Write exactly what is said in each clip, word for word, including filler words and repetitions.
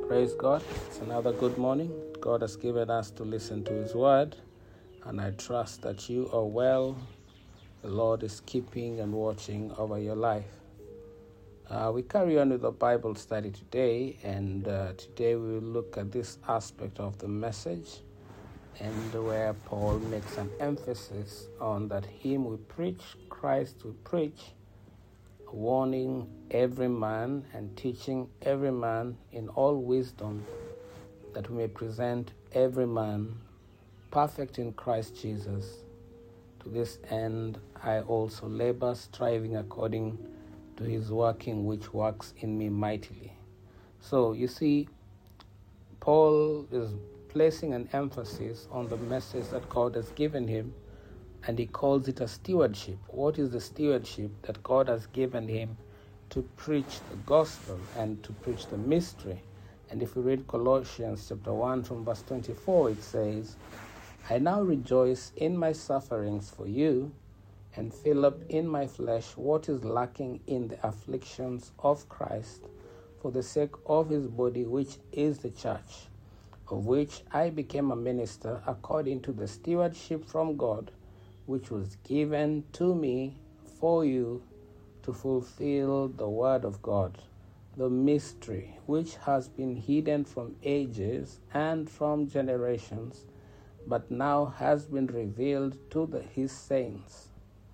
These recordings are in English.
Praise God. It's another good morning. God has given us to listen to His word, and I trust that you are well. The Lord is keeping and watching over your life. Uh, we carry on with the Bible study today, and uh, today we will look at this aspect of the message, and where Paul makes an emphasis on that Him we preach, Christ we preach, warning every man and teaching every man in all wisdom, that we may present every man perfect in Christ Jesus. To this end I also labor, striving according to His working which works in me mightily. So you see, Paul is placing an emphasis on the message that God has given him, and he calls it a stewardship. What is the stewardship that God has given him? To preach the gospel and to preach the mystery. And if we read Colossians chapter one from verse twenty-four, it says, I now rejoice in my sufferings for you, and fill up in my flesh what is lacking in the afflictions of Christ, for the sake of his body, which is the church, of which I became a minister according to the stewardship from God, which was given to me for you to fulfill the word of God, the mystery which has been hidden from ages and from generations, but now has been revealed to the, his saints.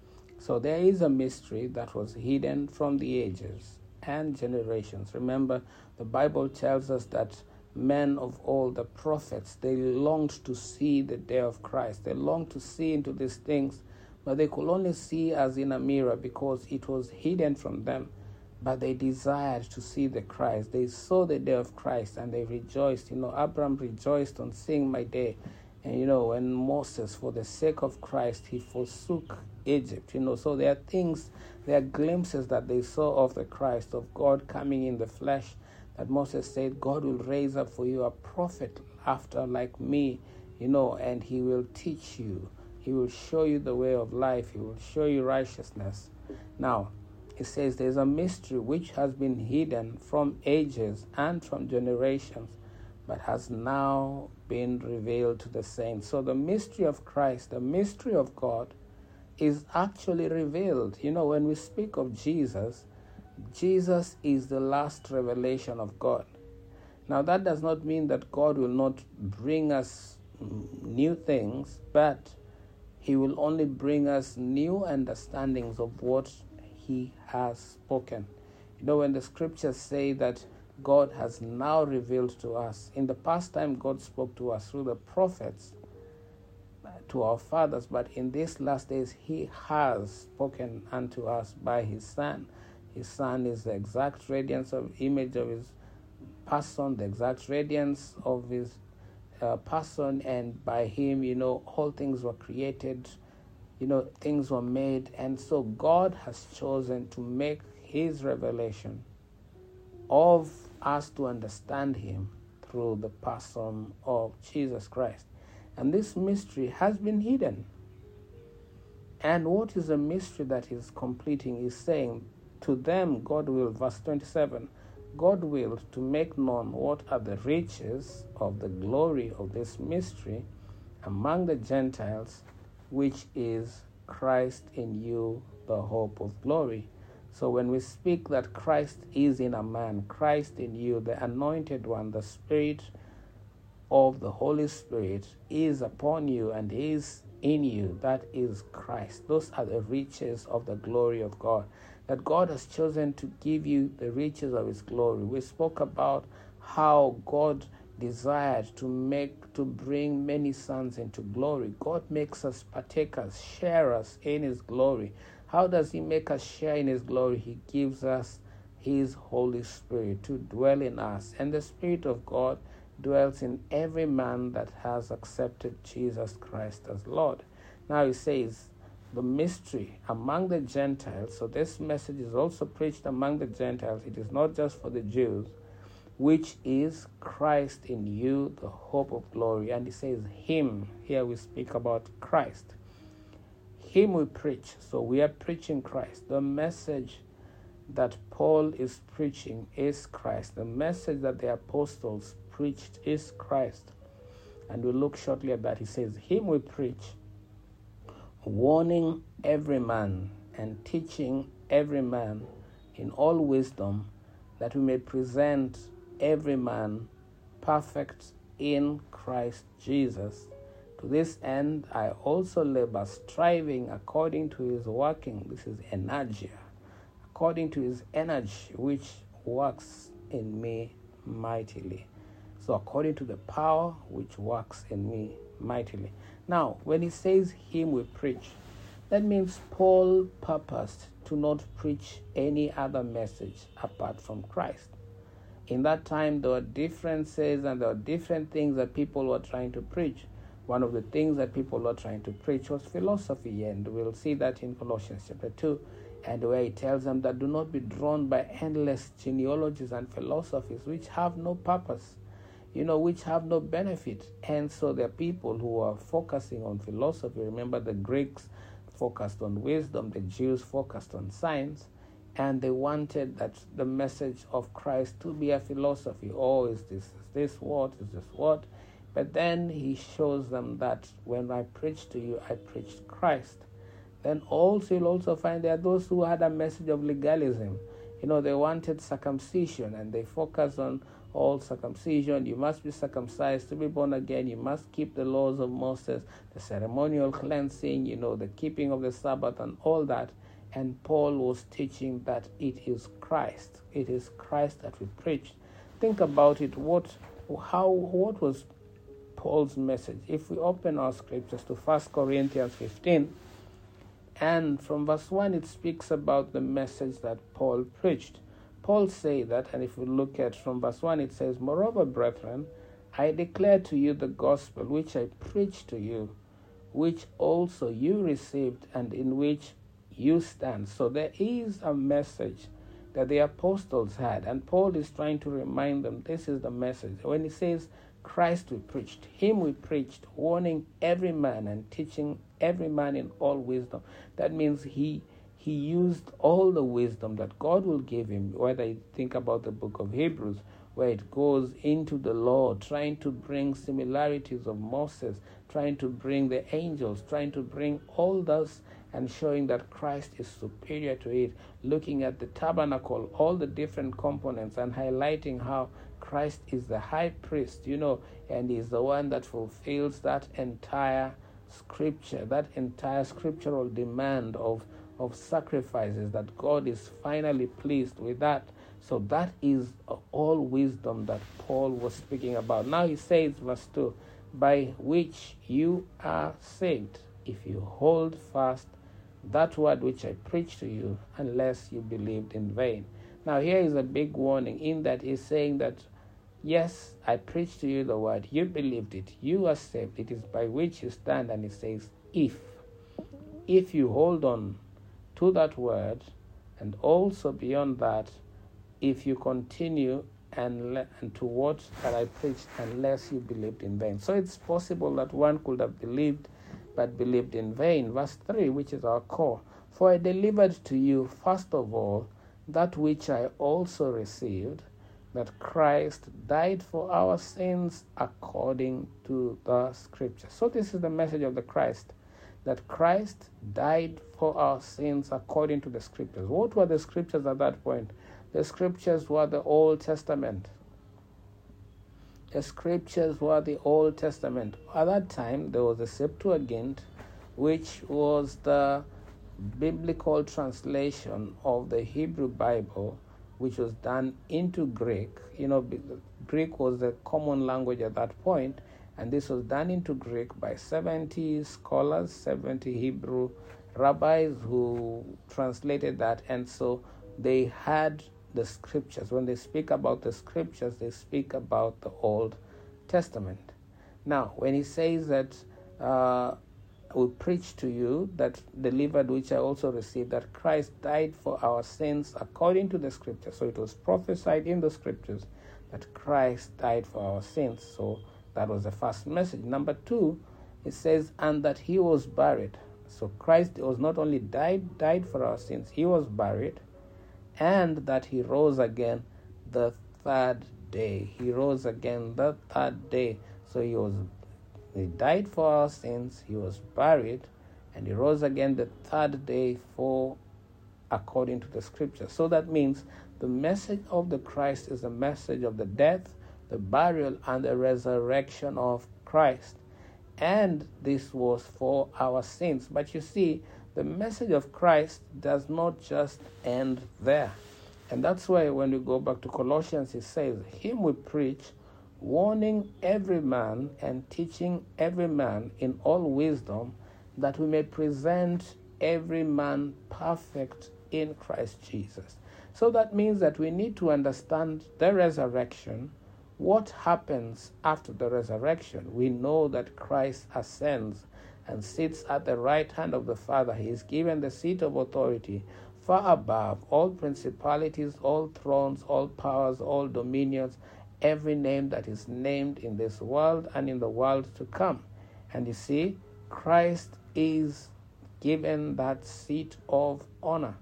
So there is a mystery that was hidden from the ages and generations. Remember, the Bible tells us that men of old, the prophets, they longed to see the day of Christ. They longed to see into these things, but they could only see as in a mirror because it was hidden from them. But they desired to see the Christ. They saw the day of Christ and they rejoiced. You know, Abraham rejoiced on seeing my day. And, you know, when Moses, for the sake of Christ, he forsook Egypt. You know, so there are things, there are glimpses that they saw of the Christ, of God coming in the flesh, that Moses said, God will raise up for you a prophet after like me, you know, and he will teach you. He will show you the way of life. He will show you righteousness. Now, it says there's a mystery which has been hidden from ages and from generations, but has now been revealed to the saints. So the mystery of Christ, the mystery of God, is actually revealed. You know, when we speak of Jesus, Jesus is the last revelation of God. Now, that does not mean that God will not bring us new things, but He will only bring us new understandings of what He has spoken. You know, when the scriptures say that God has now revealed to us, in the past time God spoke to us through the prophets, to our fathers, but in these last days He has spoken unto us by His Son. His Son is the exact radiance of image of His person, the exact radiance of His uh, person, and by Him, you know, all things were created, you know, things were made, and so God has chosen to make His revelation of us to understand Him through the person of Jesus Christ. And this mystery has been hidden. And what is a mystery that He's completing? Is saying, to them God will, verse twenty-seven, God will to make known what are the riches of the glory of this mystery among the Gentiles, which is Christ in you, the hope of glory. So when we speak that Christ is in a man, Christ in you, the anointed one, the Spirit of the Holy Spirit is upon you and is in you, that is Christ. Those are the riches of the glory of God, that God has chosen to give you the riches of His glory. We spoke about how God desired to make, to bring many sons into glory. God makes us partakers, sharers in His glory. How does He make us share in His glory? He gives us His Holy Spirit to dwell in us. And the Spirit of God dwells in every man that has accepted Jesus Christ as Lord. Now He says, the mystery among the Gentiles, so this message is also preached among the Gentiles. It is not just for the Jews, which is Christ in you, the hope of glory. And He says, Him, here we speak about Christ. Him we preach, so we are preaching Christ, the message that Paul is preaching is Christ. The message that the apostles preached is Christ. And we'll look shortly at that. He says, him we preach, warning every man and teaching every man in all wisdom, that we may present every man perfect in Christ Jesus. To this end I also labor, striving according to his working. This is energia. According to his energy, which works in me mightily. So according to the power which works in me mightily. Now, when he says him we preach, that means Paul purposed to not preach any other message apart from Christ. In that time, there were differences and there were different things that people were trying to preach. One of the things that people were trying to preach was philosophy, and we'll see that in Colossians chapter two, and where he tells them that do not be drawn by endless genealogies and philosophies which have no purpose, you know, which have no benefit. And so there are people who are focusing on philosophy. Remember, the Greeks focused on wisdom, the Jews focused on science, and they wanted that the message of Christ to be a philosophy. Oh, is this, is this what, is this what? But then he shows them that when I preach to you, I preached Christ. Then also you'll also find there are those who had a message of legalism. You know, they wanted circumcision, and they focused on all circumcision. You must be circumcised to be born again. You must keep the laws of Moses, the ceremonial cleansing, you know, the keeping of the Sabbath and all that. And Paul was teaching that it is Christ. It is Christ that we preach. Think about it. What, how, what was Paul's message? If we open our scriptures to First Corinthians fifteen, and from verse one, it speaks about the message that Paul preached. Paul said that, and if we look at from verse one, it says, moreover, brethren, I declare to you the gospel which I preached to you, which also you received, and in which you stand. So there is a message that the apostles had, and Paul is trying to remind them this is the message. When he says, Christ we preached, him we preached, warning every man and teaching every man in all wisdom. That means he he used all the wisdom that God will give him, whether you think about the book of Hebrews, where it goes into the law, trying to bring similarities of Moses, trying to bring the angels, trying to bring all those, and showing that Christ is superior to it, looking at the tabernacle, all the different components, and highlighting how Christ is the high priest, you know, and is the one that fulfills that entire scripture, that entire scriptural demand of, of sacrifices, that God is finally pleased with that. So that is all wisdom that Paul was speaking about. Now he says, verse two, by which you are saved, if you hold fast that word which I preached to you, unless you believed in vain. Now here is a big warning, in that he's saying that, yes, I preached to you the word, you believed it, you are saved, it is by which you stand. And he says, if, if you hold on to that word, and also beyond that, if you continue and, le- and to what that I preached, unless you believed in vain. So it's possible that one could have believed, but believed in vain. Verse three, which is our core. For I delivered to you, first of all, that which I also received, that Christ died for our sins according to the Scripture. So this is the message of the Christ, that Christ died for our sins according to the Scriptures. What were the Scriptures at that point? The Scriptures were the Old Testament. The Scriptures were the Old Testament. At that time, there was a Septuagint, which was the biblical translation of the Hebrew Bible, which was done into Greek. You know, Greek was the common language at that point, and this was done into Greek by seventy scholars, seventy Hebrew rabbis who translated that, and so they had the Scriptures. When they speak about the Scriptures, they speak about the Old Testament. Now, when he says that uh, we preach to you that delivered which I also received, that Christ died for our sins according to the Scriptures. So it was prophesied in the Scriptures that Christ died for our sins. So that was the first message. Number two, it says, and that he was buried. So Christ was not only died, died for our sins, he was buried. and that he rose again the third day. He rose again the third day. So he was he died for our sins, he was buried, and he rose again the third day for according to the scripture. So that means the message of the Christ is a message of the death, the burial, and the resurrection of Christ. And this was for our sins. But you see, the message of Christ does not just end there. And that's why when we go back to Colossians, it says, him we preach, warning every man and teaching every man in all wisdom, that we may present every man perfect in Christ Jesus. So that means that we need to understand the resurrection. What happens after the resurrection? We know that Christ ascends and sits at the right hand of the Father. He is given the seat of authority far above all principalities, all thrones, all powers, all dominions, every name that is named in this world and in the world to come. And you see, Christ is given that seat of honor.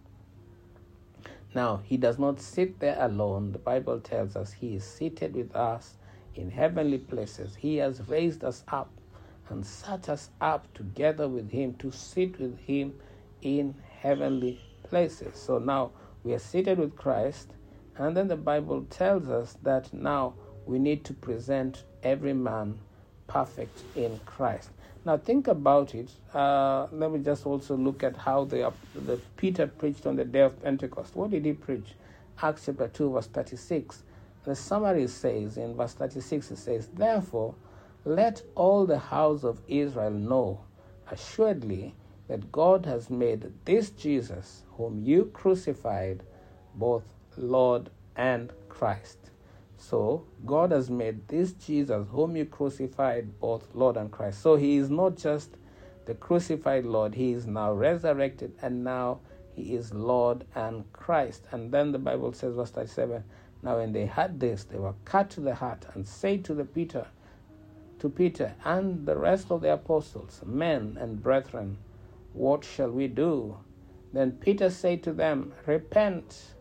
Now, he does not sit there alone. The Bible tells us he is seated with us in heavenly places. He has raised us up and set us up together with him to sit with him in heavenly places. So now we are seated with Christ, and then the Bible tells us that now we need to present every man perfect in Christ. Now think about it. Uh, let me just also look at how the, the Peter preached on the day of Pentecost. What did he preach? Acts chapter two, verse thirty-six. The summary says, in verse thirty-six, it says, therefore, let all the house of Israel know assuredly that God has made this Jesus, whom you crucified, both Lord and Christ. So God has made this Jesus, whom you crucified, both Lord and Christ. So he is not just the crucified Lord, he is now resurrected, and now he is Lord and Christ. And then the Bible says, verse thirty-seven, now when they heard this, they were cut to the heart, and said to the Peter, to Peter and the rest of the apostles, men and brethren, what shall we do? Then Peter said to them, repent,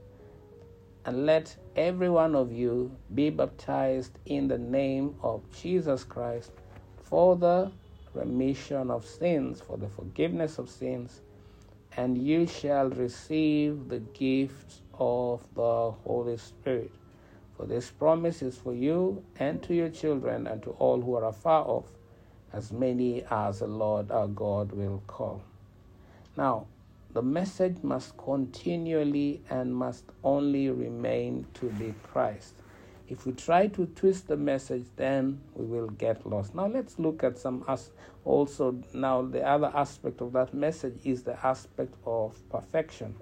and let every one of you be baptized in the name of Jesus Christ for the remission of sins, for the forgiveness of sins, and you shall receive the gift of the Holy Spirit. For this promise is for you and to your children and to all who are afar off, as many as the Lord our God will call. Now, the message must continually and must only remain to be Christ. If we try to twist the message, then we will get lost. Now let's look at some as also now the other aspect of that message is the aspect of perfection.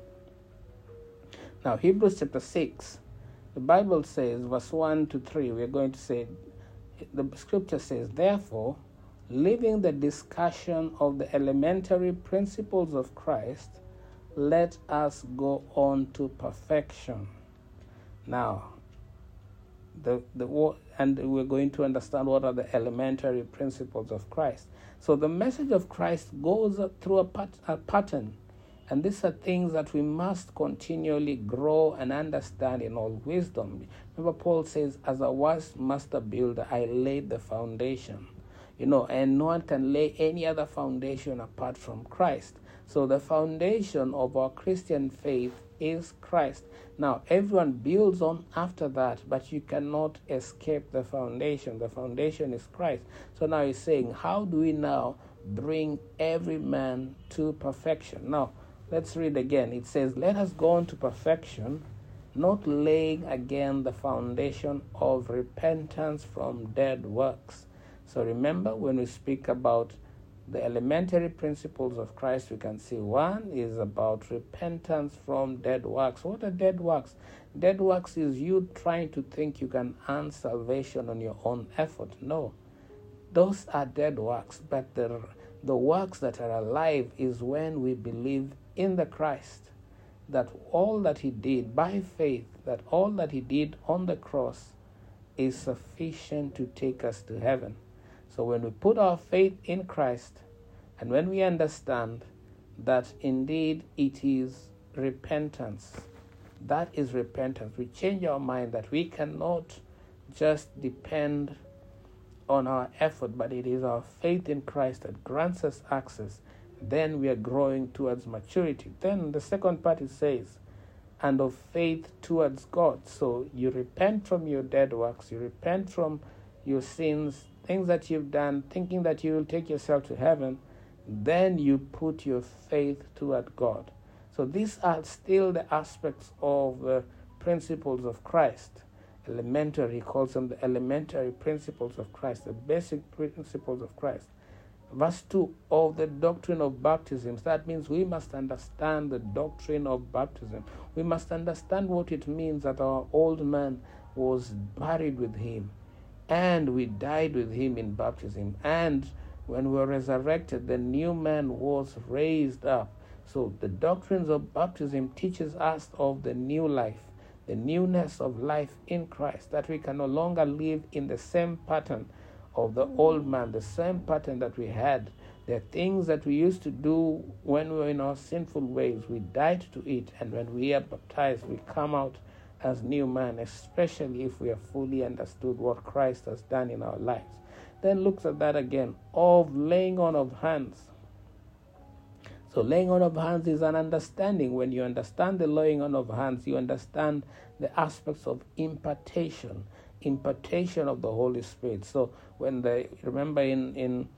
Now Hebrews chapter six, the Bible says, verse one to three, we're going to say, the scripture says, therefore, leaving the discussion of the elementary principles of Christ, let us go on to perfection. Now, the the and we're going to understand what are the elementary principles of Christ. So the message of Christ goes through a, pat, a pattern, and these are things that we must continually grow and understand in all wisdom. Remember, Paul says, as a wise master builder, I laid the foundation. You know, and no one can lay any other foundation apart from Christ. So the foundation of our Christian faith is Christ. Now, everyone builds on after that, but you cannot escape the foundation. The foundation is Christ. So now he's saying, how do we now bring every man to perfection? Now, let's read again. It says, let us go on to perfection, not laying again the foundation of repentance from dead works. So remember, when we speak about the elementary principles of Christ, we can see one is about repentance from dead works. What are dead works? Dead works is you trying to think you can earn salvation on your own effort. No, those are dead works. But the, the works that are alive is when we believe in the Christ, that all that he did by faith, that all that he did on the cross is sufficient to take us to heaven. So when we put our faith in Christ, and when we understand that indeed it is repentance, That is repentance. We change our mind that we cannot just depend on our effort, but it is our faith in Christ that grants us access. Then we are growing towards maturity. Then the second part it says, and of faith towards God. So you repent from your dead works, you repent from your sins, things that you've done, thinking that you will take yourself to heaven. Then you put your faith toward God. So these are still the aspects of the principles of Christ. Elementary, he calls them the elementary principles of Christ, the basic principles of Christ. Verse two, of the doctrine of baptisms. That means we must understand the doctrine of baptism. We must understand what it means that our old man was buried with him, and we died with him in baptism. And when we were resurrected, the new man was raised up. So the doctrines of baptism teaches us of the new life, the newness of life in Christ, that we can no longer live in the same pattern of the old man, the same pattern that we had. The things that we used to do when we were in our sinful ways, we died to it, and when we are baptized, we come out as new man, especially if we have fully understood what Christ has done in our lives. Then looks at that again, of laying on of hands. So laying on of hands is an understanding. When you understand the laying on of hands, you understand the aspects of impartation, impartation of the Holy Spirit. So when they, remember in, in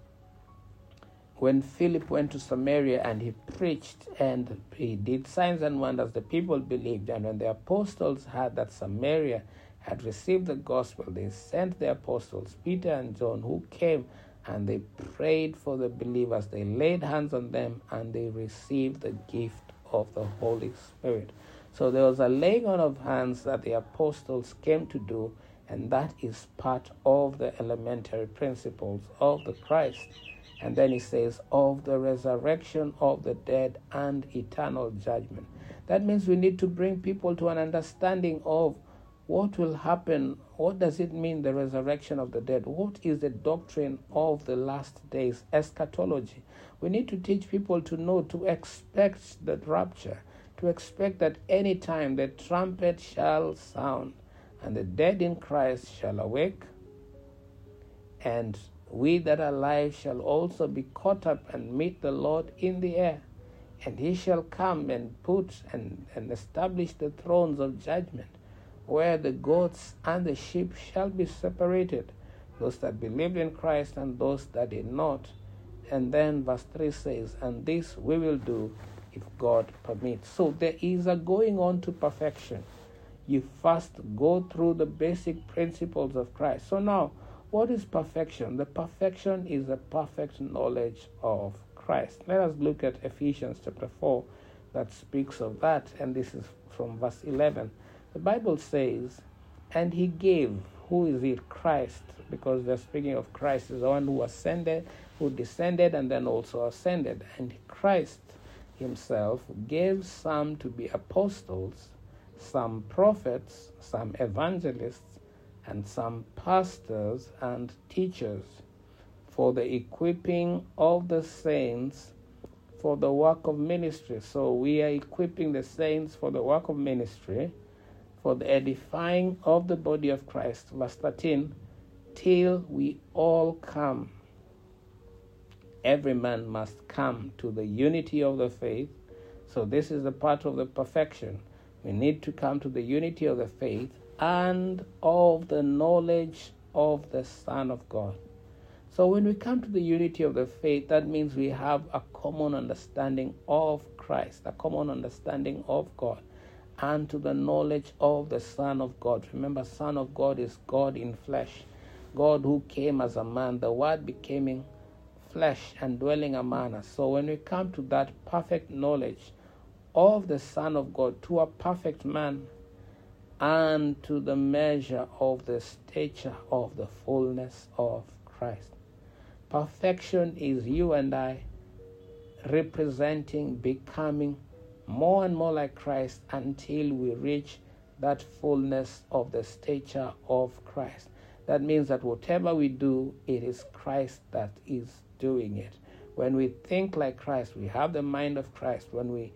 when Philip went to Samaria and he preached and he did signs and wonders, the people believed. And when the apostles heard that Samaria had received the gospel, they sent the apostles, Peter and John, who came and they prayed for the believers. They laid hands on them and they received the gift of the Holy Spirit. So there was a laying on of hands that the apostles came to do, and that is part of the elementary principles of the Christ. And then he says, of the resurrection of the dead and eternal judgment. That means we need to bring people to an understanding of what will happen. What does it mean, the resurrection of the dead? What is the doctrine of the last days, eschatology? We need to teach people to know, to expect the rapture, to expect that any time the trumpet shall sound, and the dead in Christ shall awake, and we that are alive shall also be caught up and meet the Lord in the air. And he shall come and put and, and establish the thrones of judgment, where the goats and the sheep shall be separated, those that believed in Christ and those that did not. And then verse three says, and this we will do if God permits. So there is a going on to perfection. You first go through the basic principles of Christ. So now, what is perfection? The perfection is the perfect knowledge of Christ. Let us look at Ephesians chapter four that speaks of that, and this is from verse eleven. The Bible says, and he gave, who is it? Christ, because they're speaking of Christ is the one who ascended, who descended, and then also ascended. And Christ himself gave some to be apostles, some prophets, some evangelists, and some pastors and teachers, for the equipping of the saints for the work of ministry. So we are equipping the saints for the work of ministry, for the edifying of the body of Christ. Verse thirteen, till we all come. Every man must come to the unity of the faith. So this is the part of the perfection. We need to come to the unity of the faith and of the knowledge of the Son of God. So when we come to the unity of the faith, that means we have a common understanding of Christ, a common understanding of God, and to the knowledge of the Son of God. Remember, Son of God is God in flesh. God who came as a man, the Word becoming flesh and dwelling among us. So when we come to that perfect knowledge of the Son of God, to a perfect man, and to the measure of the stature of the fullness of Christ. Perfection is you and I representing, becoming more and more like Christ until we reach that fullness of the stature of Christ. That means that whatever we do, it is Christ that is doing it. When we think like Christ, we have the mind of Christ. When we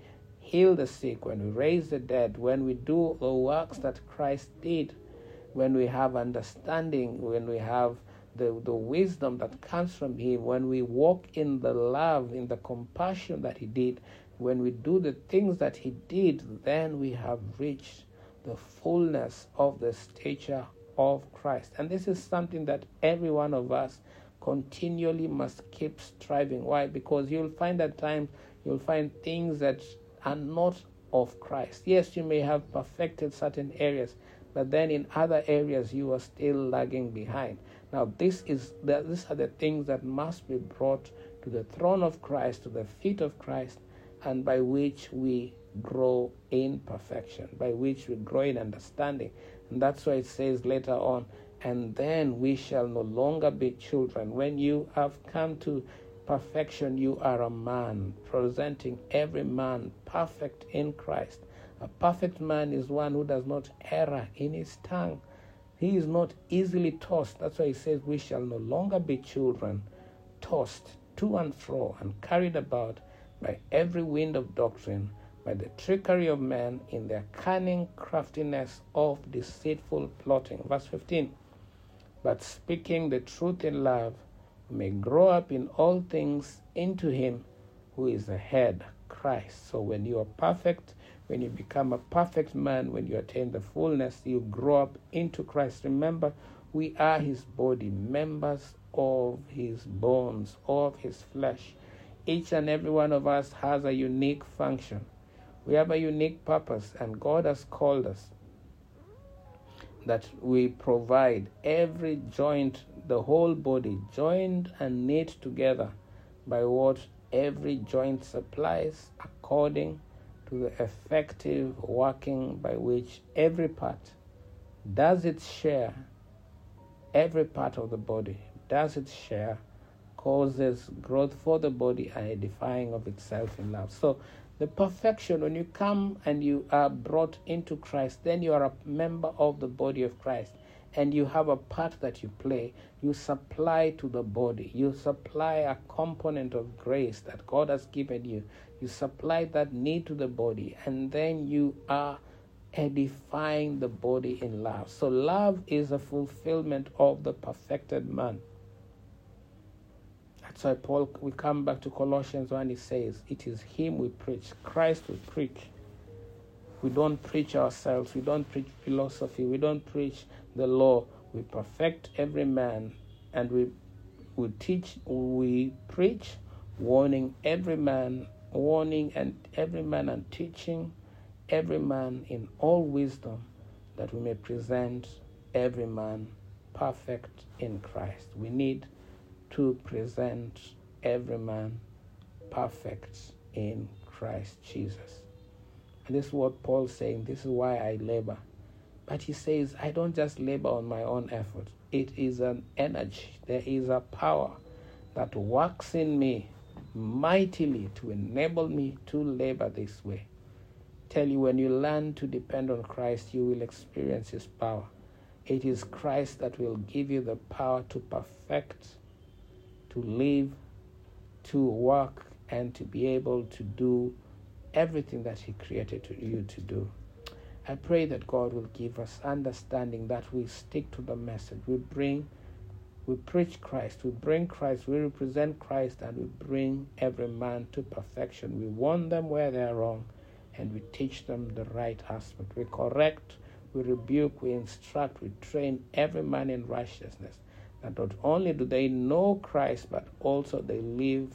heal the sick, when we raise the dead, when we do the works that Christ did, when we have understanding, when we have the, the wisdom that comes from him, when we walk in the love, in the compassion that he did, when we do the things that he did, then we have reached the fullness of the stature of Christ. And this is something that every one of us continually must keep striving. Why? Because you'll find at times, you'll find things that are not of Christ. Yes, you may have perfected certain areas, but then in other areas you are still lagging behind. Now, this is the, these are the things that must be brought to the throne of Christ, to the feet of Christ, and by which we grow in perfection, by which we grow in understanding. And that's why it says later on, and then we shall no longer be children. When you have come to perfection, you are a man, presenting every man perfect in Christ. A perfect man is one who does not err in his tongue. He is not easily tossed. That's why he says we shall no longer be children, tossed to and fro and carried about by every wind of doctrine, by the trickery of men in their cunning craftiness of deceitful plotting. Verse fifteen, but speaking the truth in love, we may grow up in all things into him who is the head, Christ. So when you are perfect, when you become a perfect man, when you attain the fullness, you grow up into Christ. Remember, we are his body, members of his bones, of his flesh. Each and every one of us has a unique function. We have a unique purpose, and God has called us that we provide every joint, the whole body, joined and knit together by what every joint supplies, according to the effective working by which every part does its share. Every part of the body does its share, causes growth for the body and edifying of itself in love. So the perfection, when you come and you are brought into Christ, then you are a member of the body of Christ, and you have a part that you play. You supply to the body. You supply a component of grace that God has given you. You supply that need to the body, and then you are edifying the body in love. So love is a fulfillment of the perfected man. That's why Paul, we come back to Colossians one, he says, it is him we preach, Christ we preach. We don't preach ourselves, we don't preach philosophy, we don't preach the law. We perfect every man, and we, we teach, we preach, warning every man, warning and every man and teaching every man in all wisdom, that we may present every man perfect in Christ. We need to present every man perfect in Christ Jesus. And this is what Paul's saying. This is why I labor. But he says, I don't just labor on my own effort. It is an energy. There is a power that works in me mightily to enable me to labor this way. Tell you, when you learn to depend on Christ, you will experience his power. It is Christ that will give you the power to perfect, to live, to work, and to be able to do everything that he created to you to do. I pray that God will give us understanding, that we stick to the message. We bring, we preach Christ, we bring Christ, we represent Christ, and we bring every man to perfection. We warn them where they are wrong, and we teach them the right aspect. We correct, we rebuke, we instruct, we train every man in righteousness. That not only do they know Christ, but also they live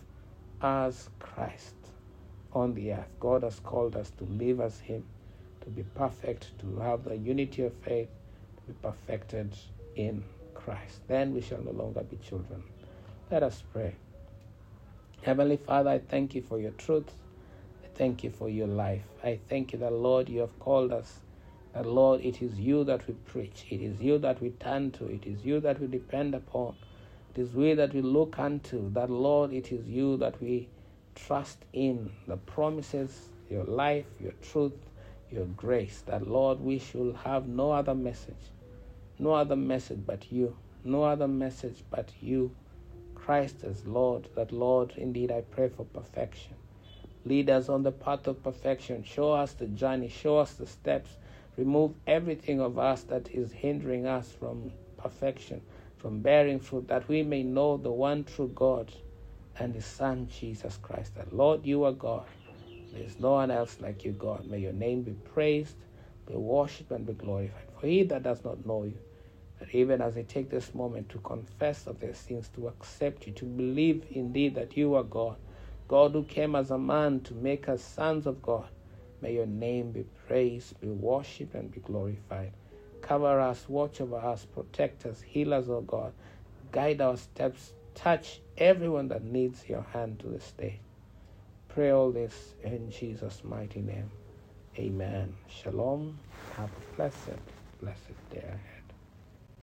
as Christ on the earth. God has called us to live as him, to be perfect, to have the unity of faith, to be perfected in Christ. Then we shall no longer be children. Let us pray. Heavenly Father, I thank you for your truth. I thank you for your life. I thank you that, Lord, you have called us. That, Lord, it is you that we preach. It is you that we turn to. It is you that we depend upon. It is we that we look unto. That, Lord, it is you that we trust in. The promises, your life, your truth, your grace. That, Lord, we should have no other message. No other message but you. No other message but you. Christ as Lord. That, Lord, indeed I pray for perfection. Lead us on the path of perfection. Show us the journey. Show us the steps. Remove everything of us that is hindering us from perfection, from bearing fruit, that we may know the one true God and His Son, Jesus Christ. That, Lord, you are God. There is no one else like you, God. May your name be praised, be worshipped, and be glorified. For he that does not know you, that even as they take this moment to confess of their sins, to accept you, to believe indeed that you are God, God who came as a man to make us sons of God, may your name be praised, be worshipped, and be glorified. Cover us, watch over us, protect us, heal us, O God. Guide our steps, touch everyone that needs your hand to this day. Pray all this in Jesus' mighty name. Amen. Shalom. Have a blessed, blessed day ahead.